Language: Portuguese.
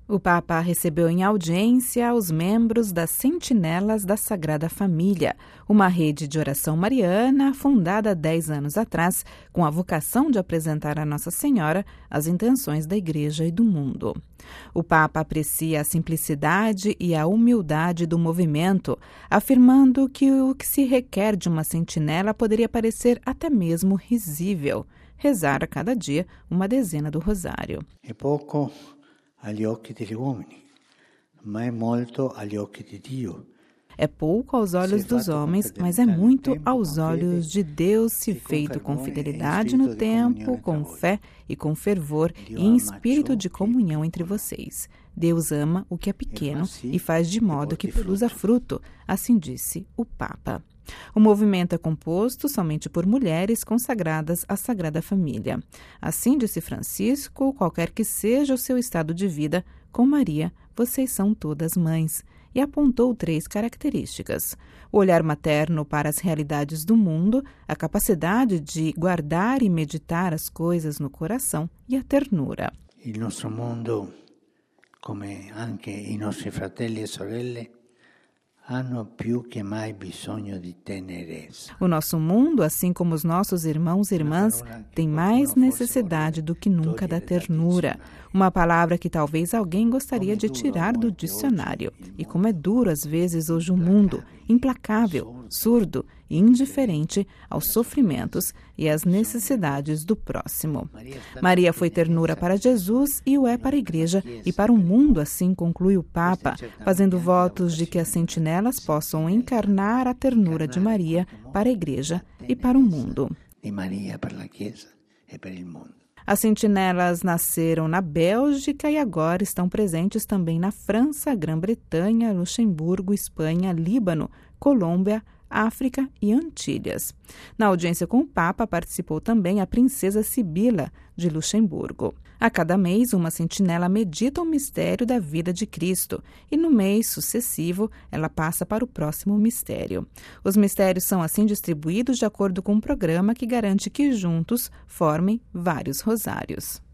O Papa recebeu em audiência os membros das Sentinelas da Sagrada Família, uma rede de oração mariana fundada 10 anos atrás, com a vocação de apresentar a Nossa Senhora as intenções da Igreja e do mundo. O Papa aprecia a simplicidade e a humildade do movimento, afirmando que o que se requer de uma sentinela poderia parecer até mesmo risível: rezar a cada dia uma dezena do rosário. É pouco agli occhi degli uomini, ma è molto agli occhi di Dio. É pouco aos olhos dos homens, mas é muito aos olhos de Deus, se feito com fidelidade no tempo, com fé e com fervor e em espírito de comunhão entre vocês. Deus ama o que é pequeno e faz de modo que produza fruto, assim disse o Papa. O movimento é composto somente por mulheres consagradas à Sagrada Família. Assim disse Francisco, qualquer que seja o seu estado de vida, com Maria, vocês são todas mães. E apontou 3 características: o olhar materno para as realidades do mundo, a capacidade de guardar e meditar as coisas no coração e a ternura. Il nostro mondo, come anche i nostri fratelli e sorelle, hanno più che mai bisogno di tenerezza. O nosso mundo, assim como os nossos irmãos e irmãs, tem mais necessidade do que nunca da ternura. Uma palavra que talvez alguém gostaria de tirar do dicionário. E como é duro às vezes hoje o mundo, implacável, surdo e indiferente aos sofrimentos e às necessidades do próximo. Maria foi ternura para Jesus e o é para a Igreja e para o mundo, assim conclui o Papa, fazendo votos de que as sentinelas possam encarnar a ternura de Maria para a Igreja e para o mundo. Di Maria per la Chiesa e per il mondo. As sentinelas nasceram na Bélgica e agora estão presentes também na França, Grã-Bretanha, Luxemburgo, Espanha, Líbano, Colômbia, África e Antilhas. Na audiência com o Papa participou também a princesa Sibila, de Luxemburgo. A cada mês, uma sentinela medita o mistério da vida de Cristo e no mês sucessivo ela passa para o próximo mistério. Os mistérios são assim distribuídos de acordo com um programa que garante que juntos formem vários rosários.